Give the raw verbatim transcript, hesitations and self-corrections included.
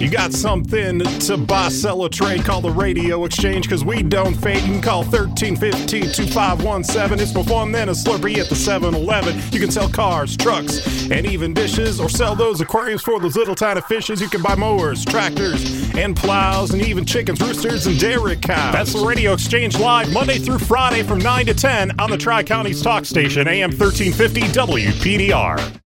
You got something to buy, sell, or trade, call the Radio Exchange, because we don't fade. You can call thirteen fifteen, two five one seven. It's more fun than a Slurpee at the seven eleven. You can sell cars, trucks, and even dishes, or sell those aquariums for those little tiny fishes. You can buy mowers, tractors, and plows, and even chickens, roosters, and dairy cows. That's the Radio Exchange live Monday through Friday from nine to ten on the Tri-Counties Talk Station, A M thirteen fifty W P D R.